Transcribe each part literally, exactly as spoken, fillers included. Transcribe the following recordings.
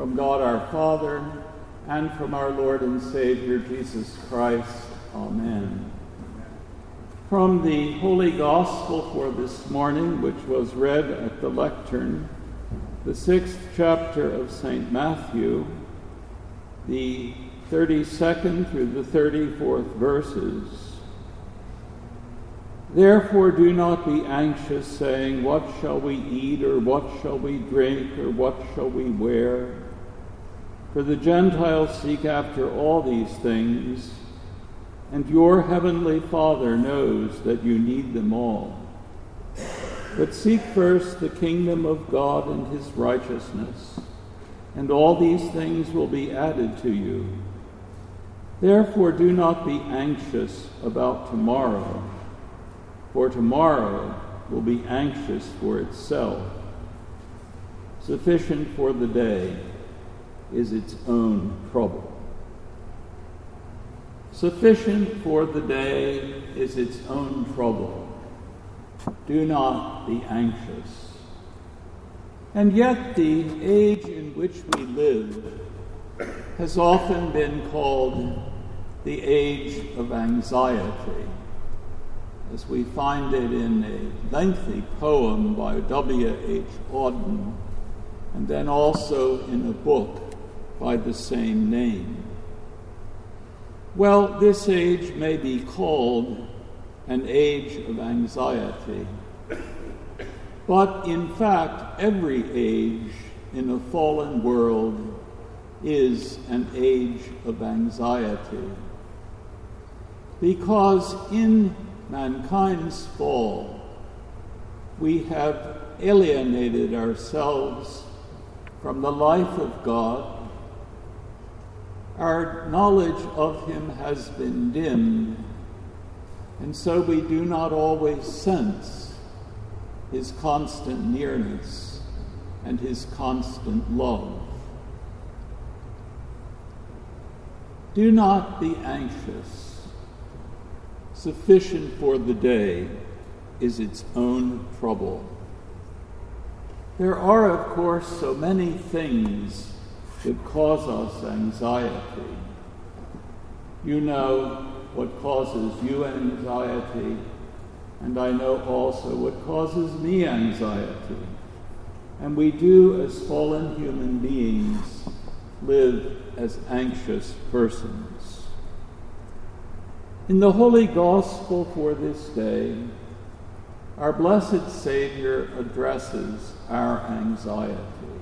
from God our Father, and from our Lord and Savior Jesus Christ. Amen. From the Holy Gospel for this morning, which was read at the lectern, the sixth chapter of Saint Matthew, the thirty-second through the thirty-fourth verses. Therefore do not be anxious, saying, what shall we eat, or what shall we drink, or what shall we wear? For the Gentiles seek after all these things, and your heavenly Father knows that you need them all. But seek first the kingdom of God and his righteousness, and all these things will be added to you. Therefore do not be anxious about tomorrow, for tomorrow will be anxious for itself. Sufficient for the day is its own trouble. Sufficient for the day is its own trouble. Do not be anxious. And yet the age in which we live has often been called the age of anxiety, as we find it in a lengthy poem by W H Auden, and then also in a book by the same name. Well, this age may be called an age of anxiety, but in fact, every age in a fallen world is an age of anxiety, because in mankind's fall, we have alienated ourselves from the life of God. Our knowledge of him has been dimmed, and so we do not always sense his constant nearness and his constant love. Do not be anxious. Sufficient for the day is its own trouble. There are, of course, so many things that cause us anxiety. You know what causes you anxiety, and I know also what causes me anxiety. And we do, as fallen human beings, live as anxious persons. In the Holy Gospel for this day, our blessed Savior addresses our anxiety.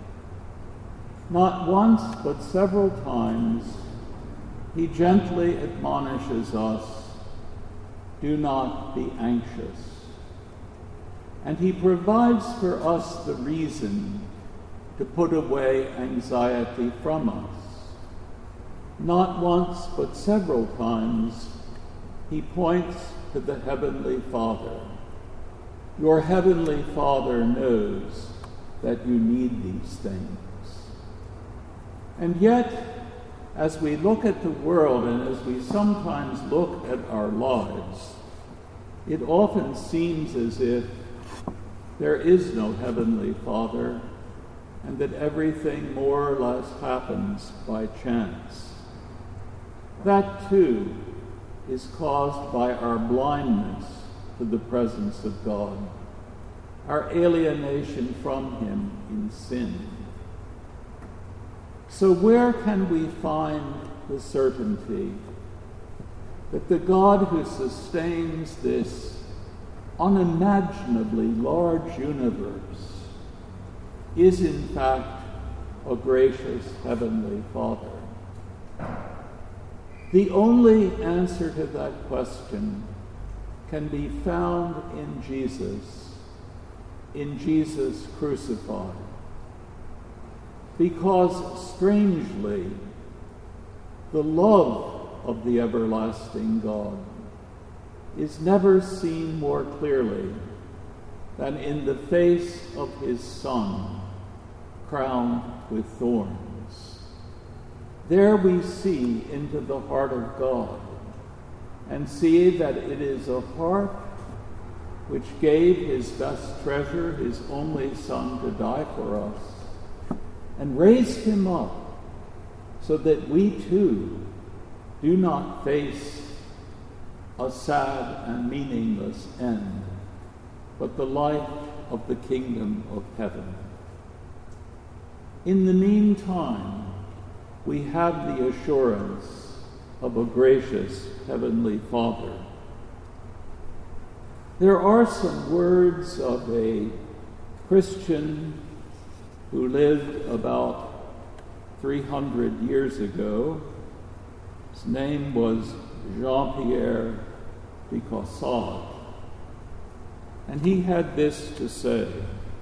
Not once, but several times, he gently admonishes us, do not be anxious. And he provides for us the reason to put away anxiety from us. Not once, but several times, he points to the Heavenly Father. Your Heavenly Father knows that you need these things. And yet, as we look at the world and as we sometimes look at our lives, it often seems as if there is no Heavenly Father and that everything more or less happens by chance. That, too, is caused by our blindness to the presence of God, our alienation from him in sin. So where can we find the certainty that the God who sustains this unimaginably large universe is in fact a gracious Heavenly Father? The only answer to that question can be found in Jesus, in Jesus crucified. Because, strangely, the love of the everlasting God is never seen more clearly than in the face of his Son, crowned with thorns. There we see into the heart of God and see that it is a heart which gave his best treasure, his only Son, to die for us, and raised him up so that we too do not face a sad and meaningless end, but the life of the kingdom of heaven. In the meantime, we have the assurance of a gracious Heavenly Father. There are some words of a Christian who lived about three hundred years ago. His name was Jean-Pierre de Caussade, and he had this to say: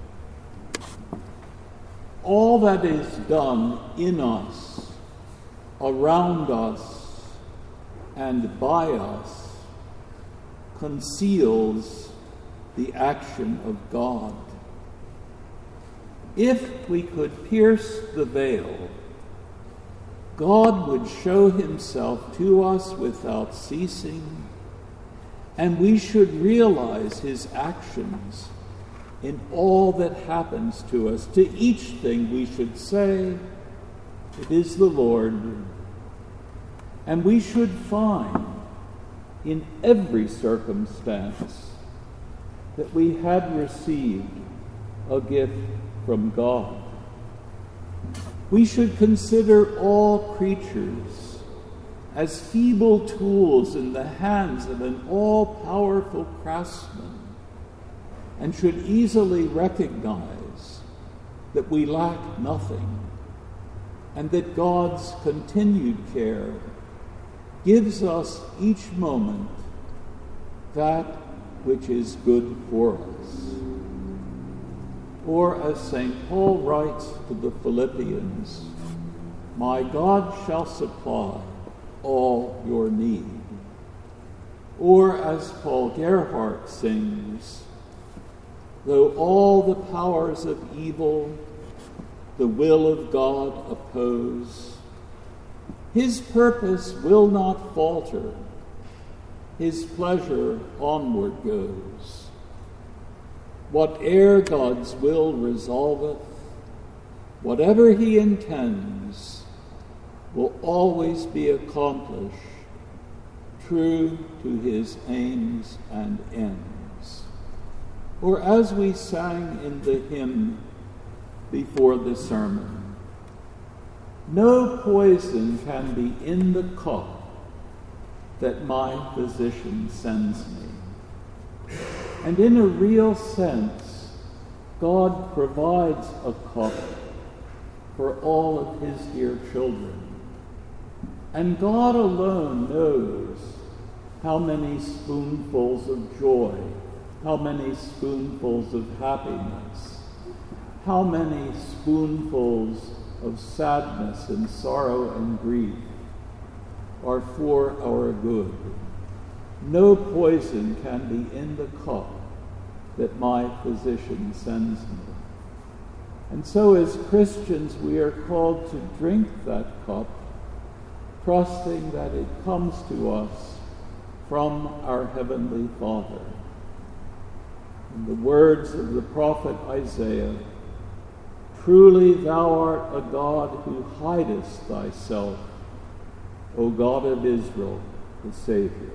all that is done in us, around us, and by us conceals the action of God. If we could pierce the veil, God would show himself to us without ceasing, and we should realize his actions in all that happens to us. To each thing we should say, "It is the Lord." And we should find in every circumstance that we had received a gift from God. We should consider all creatures as feeble tools in the hands of an all-powerful craftsman, and should easily recognize that we lack nothing, and that God's continued care gives us each moment that which is good for us. Or as Saint Paul writes to the Philippians, "My God shall supply all your need." Or as Paul Gerhardt sings, "Though all the powers of evil the will of God oppose, his purpose will not falter, his pleasure onward goes. Whate'er God's will resolveth, whatever he intends, will always be accomplished, true to his aims and ends." Or as we sang in the hymn before the sermon, "No poison can be in the cup that my physician sends me." And in a real sense, God provides a cup for all of his dear children. And God alone knows how many spoonfuls of joy, how many spoonfuls of happiness, how many spoonfuls of sadness and sorrow and grief are for our good. No poison can be in the cup that my physician sends me. And so as Christians, we are called to drink that cup, trusting that it comes to us from our Heavenly Father. In the words of the prophet Isaiah, "Truly thou art a God who hidest thyself, O God of Israel, the Savior."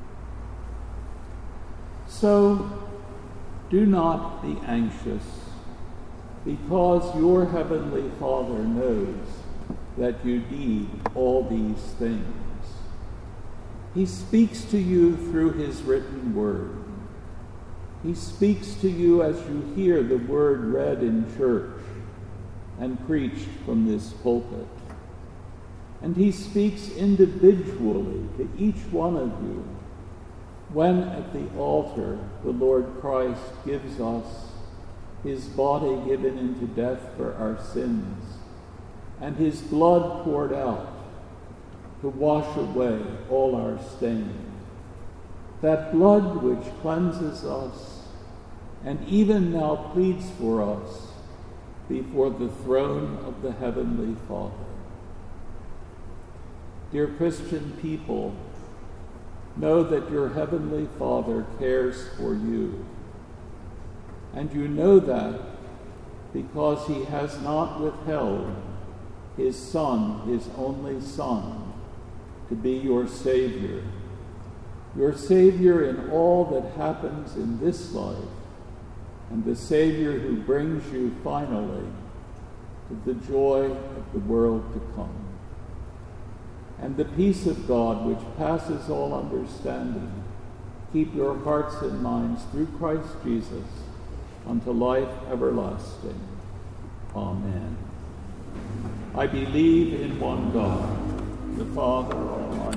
So do not be anxious, because your Heavenly Father knows that you need all these things. He speaks to you through his written word. He speaks to you as you hear the word read in church and preached from this pulpit. And he speaks individually to each one of you when at the altar the Lord Christ gives us his body given into death for our sins and his blood poured out to wash away all our stain. That blood which cleanses us and even now pleads for us before the throne of the Heavenly Father. Dear Christian people, know that your Heavenly Father cares for you. And you know that because he has not withheld his Son, his only Son, to be your Savior. Your Savior in all that happens in this life, and the Savior who brings you finally to the joy of the world to come. And the peace of God, which passes all understanding, keep your hearts and minds through Christ Jesus unto life everlasting. Amen. I believe in one God, the Father Almighty,